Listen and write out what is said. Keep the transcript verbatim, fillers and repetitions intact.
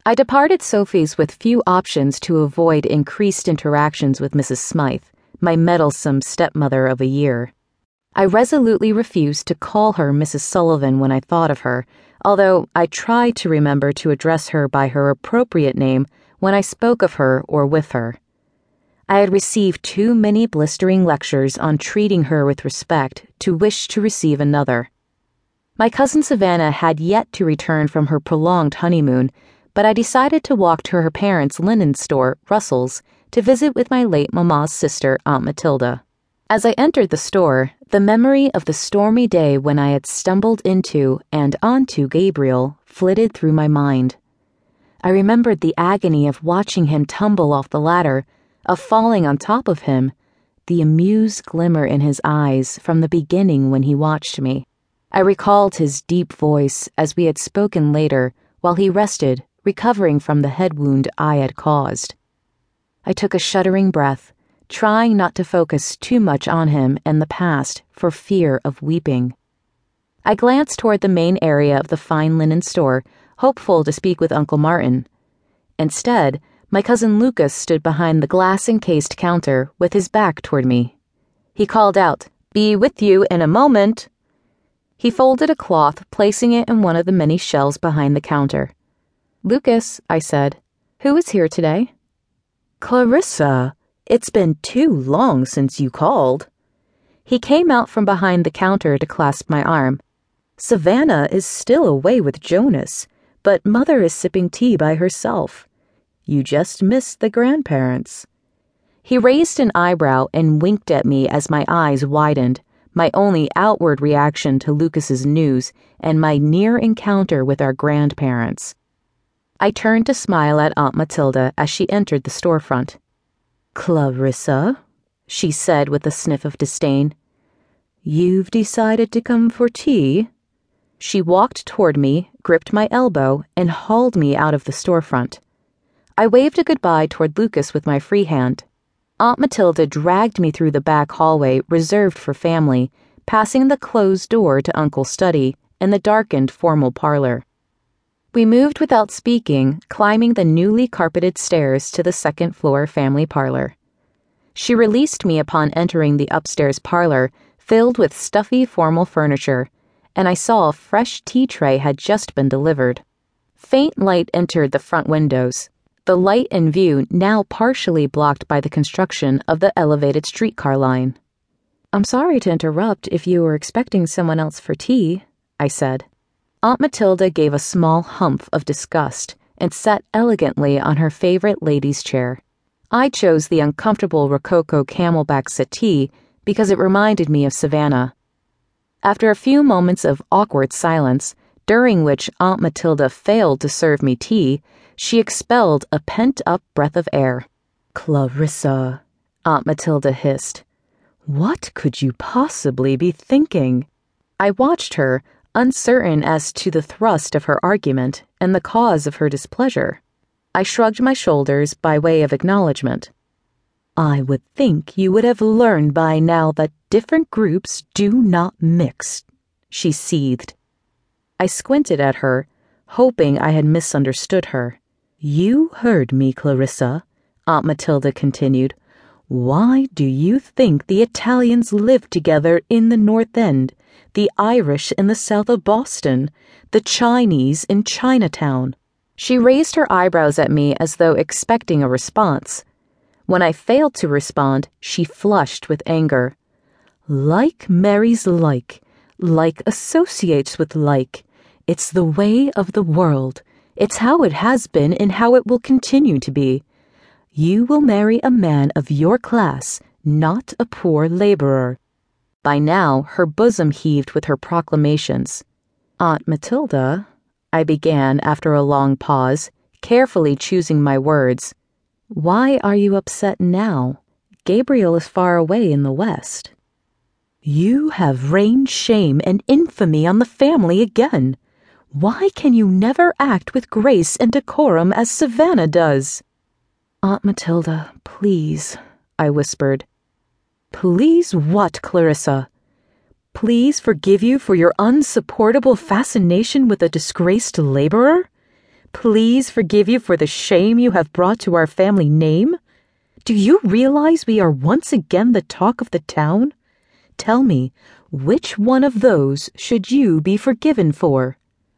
I departed Sophie's with few options to avoid increased interactions with Missus Smythe, my meddlesome stepmother of a year. I resolutely refused to call her Missus Sullivan when I thought of her, although I tried to remember to address her by her appropriate name when I spoke of her or with her. I had received too many blistering lectures on treating her with respect to wish to receive another. My cousin Savannah had yet to return from her prolonged honeymoon, but I decided to walk to her parents' linen store, Russell's, to visit with my late mamma's sister, Aunt Matilda. As I entered the store, the memory of the stormy day when I had stumbled into and onto Gabriel flitted through my mind. I remembered the agony of watching him tumble off the ladder, of falling on top of him, the amused glimmer in his eyes from the beginning when he watched me. I recalled his deep voice as we had spoken later while he rested, recovering from the head wound I had caused. I took a shuddering breath, trying not to focus too much on him and the past for fear of weeping. I glanced toward the main area of the fine linen store, hopeful to speak with Uncle Martin. Instead, my cousin Lucas stood behind the glass-encased counter with his back toward me. He called out, "Be with you in a moment." He folded a cloth, placing it in one of the many shelves behind the counter. "Lucas," I said, "who is here today?" "Clarissa, it's been too long since you called." He came out from behind the counter to clasp my arm. "Savannah is still away with Jonas, but Mother is sipping tea by herself. You just missed the grandparents." He raised an eyebrow and winked at me as my eyes widened, my only outward reaction to Lucas's news and my near encounter with our grandparents. I turned to smile at Aunt Matilda as she entered the storefront. "Clarissa," she said with a sniff of disdain, "you've decided to come for tea?" She walked toward me, gripped my elbow, and hauled me out of the storefront. I waved a goodbye toward Lucas with my free hand. Aunt Matilda dragged me through the back hallway reserved for family, passing the closed door to Uncle's study and the darkened formal parlor. We moved without speaking, climbing the newly carpeted stairs to the second-floor family parlor. She released me upon entering the upstairs parlor, filled with stuffy formal furniture, and I saw a fresh tea tray had just been delivered. Faint light entered the front windows, the light in view now partially blocked by the construction of the elevated streetcar line. "I'm sorry to interrupt if you were expecting someone else for tea," I said. Aunt Matilda gave a small humph of disgust and sat elegantly on her favorite lady's chair. I chose the uncomfortable Rococo camelback settee because it reminded me of Savannah. After a few moments of awkward silence, during which Aunt Matilda failed to serve me tea, she expelled a pent-up breath of air. "Clarissa," Aunt Matilda hissed, "what could you possibly be thinking?" I watched her, uncertain as to the thrust of her argument and the cause of her displeasure. I shrugged my shoulders by way of acknowledgement. "I would think you would have learned by now that different groups do not mix," she seethed. I squinted at her, hoping I had misunderstood her. "You heard me, Clarissa," Aunt Matilda continued. "Why do you think the Italians live together in the North End, the Irish in the south of Boston, the Chinese in Chinatown?" She raised her eyebrows at me as though expecting a response. When I failed to respond, she flushed with anger. "Like marries like, like associates with like. It's the way of the world. It's how it has been and how it will continue to be. You will marry a man of your class, not a poor laborer." By now, her bosom heaved with her proclamations. "Aunt Matilda," I began after a long pause, carefully choosing my words. "Why are you upset now? Gabriel is far away in the West." "You have rained shame and infamy on the family again. Why can you never act with grace and decorum as Savannah does?" "Aunt Matilda, please," I whispered. "Please what, Clarissa? Please forgive you for your unsupportable fascination with a disgraced laborer? please forgive you for the shame you have brought to our family name? Do you realize we are once again the talk of the town? Tell me, which one of those should you be forgiven for?"